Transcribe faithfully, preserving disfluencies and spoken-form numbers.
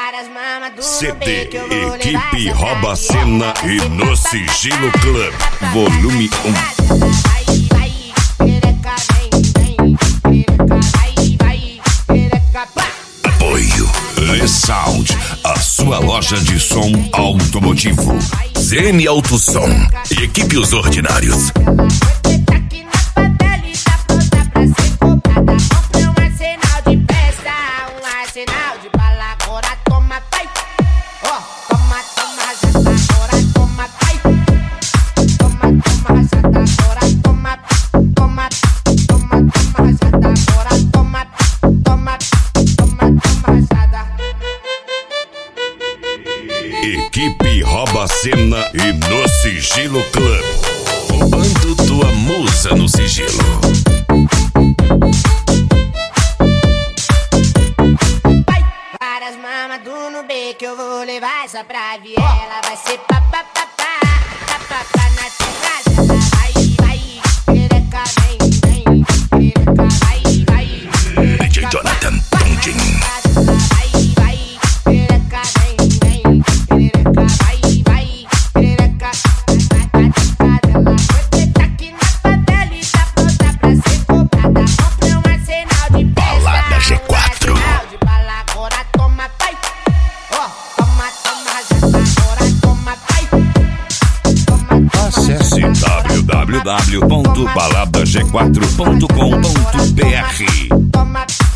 C D Equipe Rouba Cena e No Sigilo Club, volume um. Apoio Le Sound, a sua loja de som automotivo. Z N Autosom e Equipe Os Ordinários. Equipe Rouba Cena e No Sigilo Club, roubando tua musa no sigilo. Várias mamas do Nubê que eu vou levar essa pra viela. Vai ser papapá, papapá na tua casa. Vai, vai, pereca, vem, vem, pereca, vai, vai. D J Jonathan Tongin. Acesse w w w ponto balada g quatro ponto com ponto b r.